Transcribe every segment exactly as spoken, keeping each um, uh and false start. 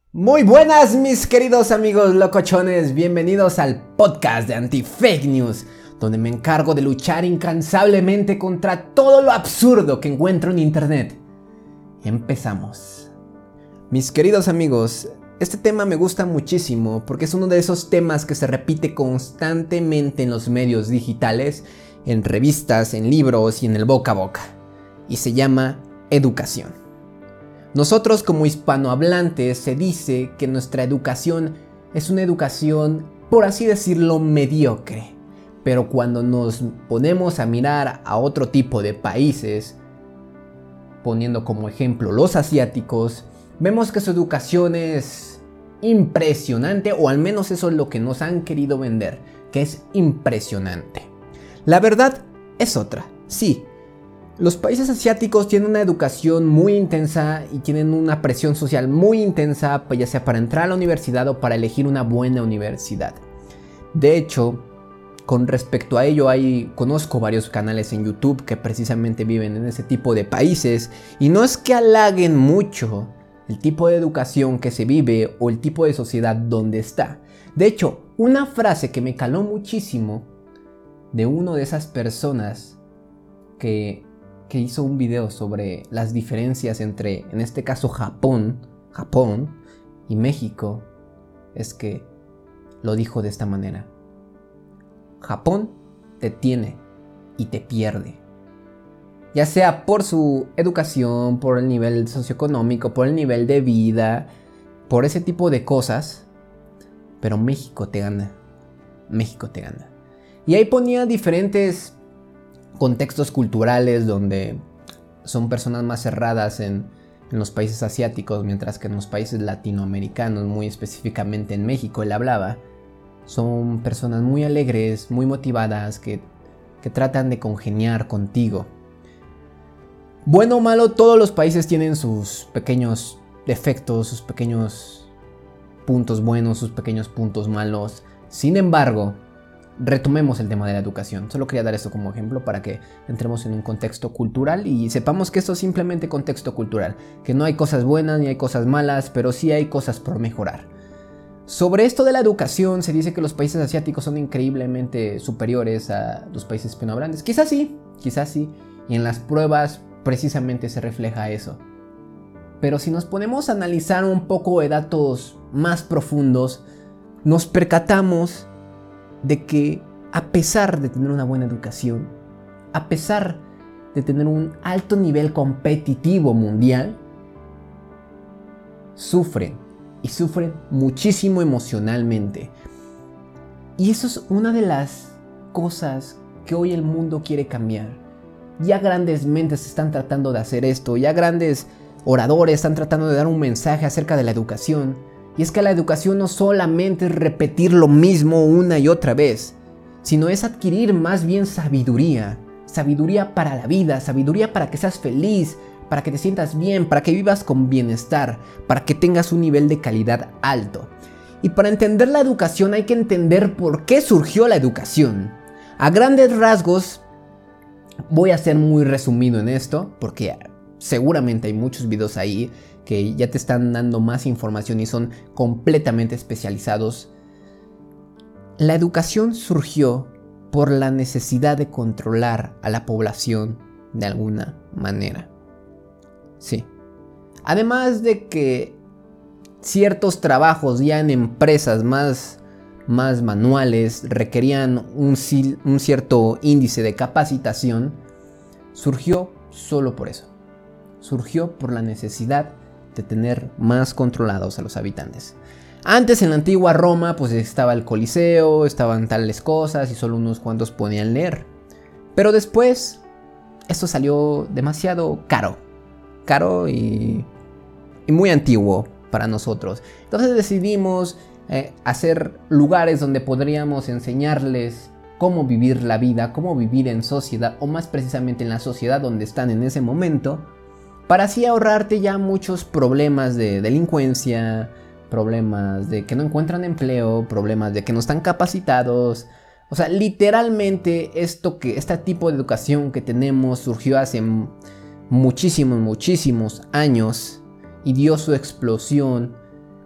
Muy buenas mis queridos amigos locochones, bienvenidos al podcast de Anti-Fake News, donde me encargo de luchar incansablemente contra todo lo absurdo que encuentro en internet. Empezamos. Mis queridos amigos, este tema me gusta muchísimo porque es uno de esos temas que se repite constantemente en los medios digitales, en revistas, en libros y en el boca a boca, y se llama educación. Nosotros como hispanohablantes se dice que nuestra educación es una educación, por así decirlo, mediocre. Pero cuando nos ponemos a mirar a otro tipo de países, poniendo como ejemplo los asiáticos, vemos que su educación es impresionante, o al menos eso es lo que nos han querido vender, que es impresionante. La verdad es otra, sí. Los países asiáticos tienen una educación muy intensa y tienen una presión social muy intensa, ya sea para entrar a la universidad o para elegir una buena universidad. De hecho, con respecto a ello, hay, conozco varios canales en YouTube que precisamente viven en ese tipo de países, y no es que halaguen mucho el tipo de educación que se vive o el tipo de sociedad donde está. De hecho, una frase que me caló muchísimo de una de esas personas que... que hizo un video sobre las diferencias entre, en este caso, Japón, Japón y México, es que lo dijo de esta manera: Japón te tiene y te pierde, ya sea por su educación, por el nivel socioeconómico, por el nivel de vida, por ese tipo de cosas, pero México te gana, México te gana. Y ahí ponía diferentes contextos culturales donde son personas más cerradas en, en los países asiáticos, mientras que en los países latinoamericanos, muy específicamente en México, él hablaba, son personas muy alegres, muy motivadas, que, que tratan de congeniar contigo. Bueno o malo, todos los países tienen sus pequeños defectos, sus pequeños puntos buenos, sus pequeños puntos malos. Sin embargo, retomemos el tema de la educación. Solo quería dar esto como ejemplo para que entremos en un contexto cultural y sepamos que esto es simplemente contexto cultural, que no hay cosas buenas ni hay cosas malas, pero sí hay cosas por mejorar. Sobre esto de la educación, se dice que los países asiáticos son increíblemente superiores a los países hispanohablantes. Quizás sí, quizás sí, y en las pruebas precisamente se refleja eso. Pero si nos ponemos a analizar un poco de datos más profundos, nos percatamos de que a pesar de tener una buena educación, a pesar de tener un alto nivel competitivo mundial, sufren y sufren muchísimo emocionalmente. Y eso es una de las cosas que hoy el mundo quiere cambiar. Ya grandes mentes están tratando de hacer esto, ya grandes oradores están tratando de dar un mensaje acerca de la educación. Y es que la educación no solamente es repetir lo mismo una y otra vez, sino es adquirir más bien sabiduría. Sabiduría para la vida, sabiduría para que seas feliz, para que te sientas bien, para que vivas con bienestar, para que tengas un nivel de calidad alto. Y para entender la educación hay que entender por qué surgió la educación. A grandes rasgos, voy a ser muy resumido en esto, porque seguramente hay muchos videos ahí que ya te están dando más información y son completamente especializados. La educación surgió por la necesidad de controlar a la población de alguna manera. Sí. Además de que ciertos trabajos ya en empresas más, más manuales requerían un, un cierto índice de capacitación, surgió solo por eso. Surgió por la necesidad de tener más controlados a los habitantes. Antes, en la antigua Roma, pues estaba el Coliseo, estaban tales cosas y solo unos cuantos podían leer. Pero después, esto salió demasiado caro. Caro y, y muy antiguo para nosotros. Entonces decidimos eh, hacer lugares donde podríamos enseñarles cómo vivir la vida, cómo vivir en sociedad, o más precisamente en la sociedad donde están en ese momento, para así ahorrarte ya muchos problemas de delincuencia, problemas de que no encuentran empleo, problemas de que no están capacitados. O sea, literalmente esto que, este tipo de educación que tenemos surgió hace muchísimos, muchísimos años y dio su explosión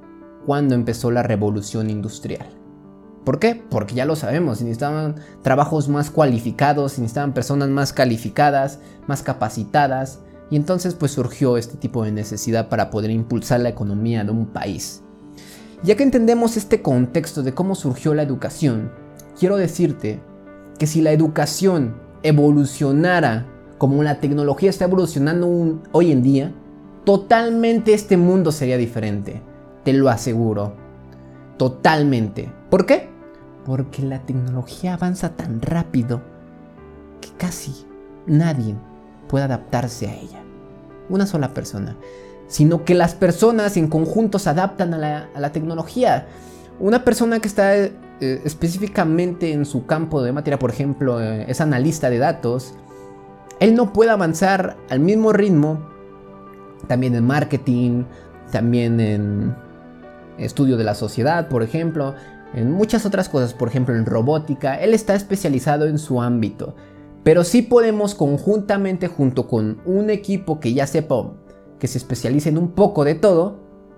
cuando empezó la revolución industrial. ¿Por qué? Porque ya lo sabemos, se necesitaban trabajos más cualificados, se necesitaban personas más calificadas, más capacitadas, y entonces pues surgió este tipo de necesidad para poder impulsar la economía de un país. Ya que entendemos este contexto de cómo surgió la educación, quiero decirte que si la educación evolucionara como la tecnología está evolucionando un, hoy en día, totalmente este mundo sería diferente, te lo aseguro, totalmente. ¿Por qué? Porque la tecnología avanza tan rápido que casi nadie puede adaptarse a ella. Una sola persona. Sino que las personas en conjunto se adaptan a la, a la tecnología. Una persona que está eh, específicamente en su campo de materia, por ejemplo, eh, es analista de datos, él no puede avanzar al mismo ritmo también en marketing, también en estudio de la sociedad, por ejemplo, en muchas otras cosas, por ejemplo en robótica. Él está especializado en su ámbito, pero sí podemos conjuntamente, junto con un equipo que ya sepa, que se especialice en un poco de todo,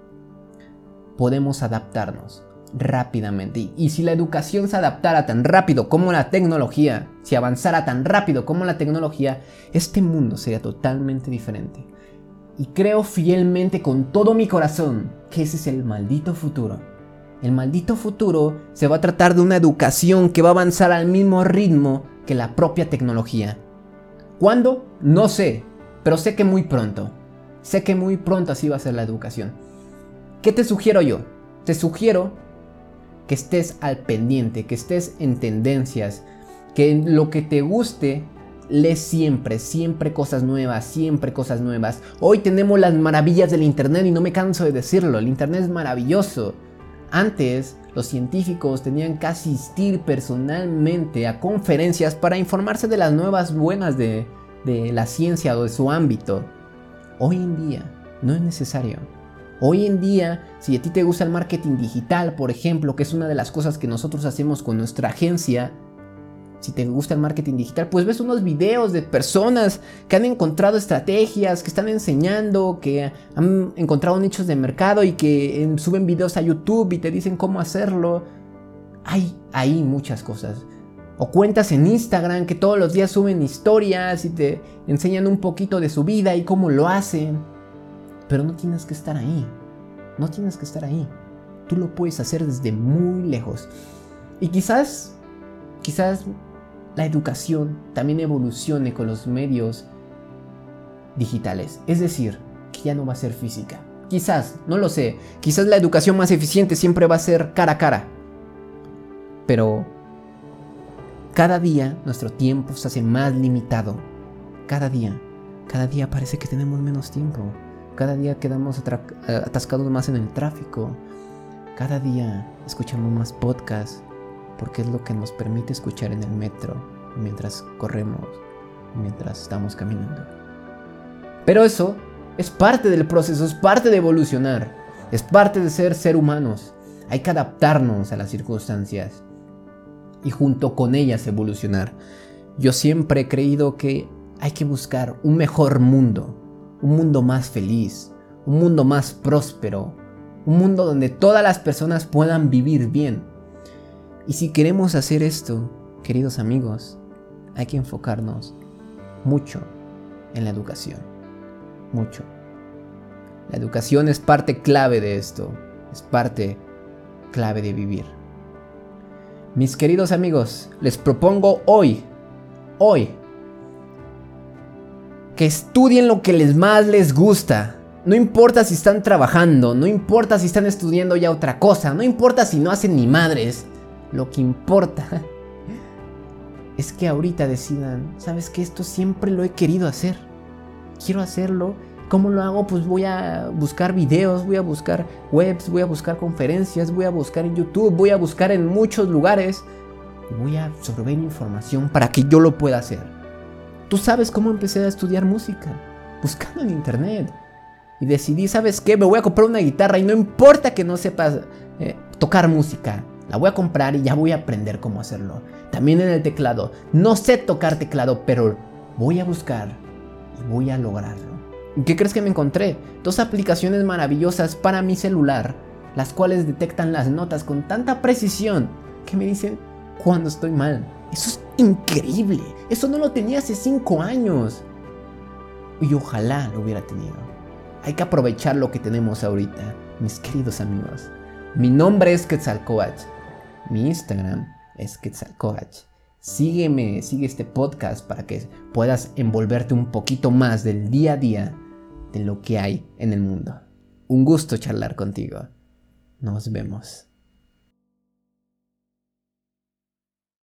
podemos adaptarnos rápidamente. Y, y si la educación se adaptara tan rápido como la tecnología, si avanzara tan rápido como la tecnología, este mundo sería totalmente diferente. Y creo fielmente con todo mi corazón que ese es el maldito futuro. El maldito futuro se va a tratar de una educación que va a avanzar al mismo ritmo que la propia tecnología. ¿Cuándo? No sé, pero sé que muy pronto. Sé que muy pronto así va a ser la educación. ¿Qué te sugiero yo? Te sugiero que estés al pendiente, que estés en tendencias, que en lo que te guste, lees siempre, siempre cosas nuevas, siempre cosas nuevas. Hoy tenemos las maravillas del internet y no me canso de decirlo, el internet es maravilloso. Antes, los científicos tenían que asistir personalmente a conferencias para informarse de las nuevas buenas de, de la ciencia o de su ámbito. Hoy en día no es necesario. Hoy en día, si a ti te gusta el marketing digital, por ejemplo, que es una de las cosas que nosotros hacemos con nuestra agencia, si te gusta el marketing digital, pues ves unos videos de personas que han encontrado estrategias, que están enseñando, que han encontrado nichos de mercado y que eh, suben videos a YouTube y te dicen cómo hacerlo. Hay ahí muchas cosas. O cuentas en Instagram que todos los días suben historias y te enseñan un poquito de su vida y cómo lo hacen. Pero no tienes que estar ahí. No tienes que estar ahí. Tú lo puedes hacer desde muy lejos. Y quizás, quizás la educación también evolucione con los medios digitales. Es decir, que ya no va a ser física. Quizás, no lo sé. Quizás la educación más eficiente siempre va a ser cara a cara. Pero cada día nuestro tiempo se hace más limitado. Cada día. Cada día parece que tenemos menos tiempo. Cada día quedamos atascados más en el tráfico. Cada día escuchamos más podcasts, porque es lo que nos permite escuchar en el metro, mientras corremos, mientras estamos caminando. Pero eso es parte del proceso, es parte de evolucionar, es parte de ser ser humanos. Hay que adaptarnos a las circunstancias y junto con ellas evolucionar. Yo siempre he creído que hay que buscar un mejor mundo, un mundo más feliz, un mundo más próspero, un mundo donde todas las personas puedan vivir bien. Y si queremos hacer esto, queridos amigos, hay que enfocarnos mucho en la educación. Mucho. La educación es parte clave de esto. Es parte clave de vivir. Mis queridos amigos, les propongo hoy, hoy, que estudien lo que les más les gusta. No importa si están trabajando, no importa si están estudiando ya otra cosa, no importa si no hacen ni madres. Lo que importa es que ahorita decidan, ¿sabes qué? Esto siempre lo he querido hacer. Quiero hacerlo. ¿Cómo lo hago? Pues voy a buscar videos, voy a buscar webs, voy a buscar conferencias, voy a buscar en YouTube, voy a buscar en muchos lugares. Y voy a absorber información para que yo lo pueda hacer. Tú sabes cómo empecé a estudiar música, buscando en internet. Y decidí, ¿sabes qué? Me voy a comprar una guitarra y no importa que no sepas eh, tocar música. La voy a comprar y ya voy a aprender cómo hacerlo. También en el teclado. No sé tocar teclado, pero voy a buscar y voy a lograrlo. ¿Y qué crees que me encontré? Dos aplicaciones maravillosas para mi celular. las cuales detectan las notas con tanta precisión que me dicen cuando estoy mal. Eso es increíble. Eso no lo tenía hace cinco años. Y ojalá lo hubiera tenido. Hay que aprovechar lo que tenemos ahorita, mis queridos amigos. Mi nombre es Quetzalcóatl. Mi Instagram es Quetzalcóatl. Sígueme, sigue este podcast para que puedas envolverte un poquito más del día a día de lo que hay en el mundo. Un gusto charlar contigo. Nos vemos.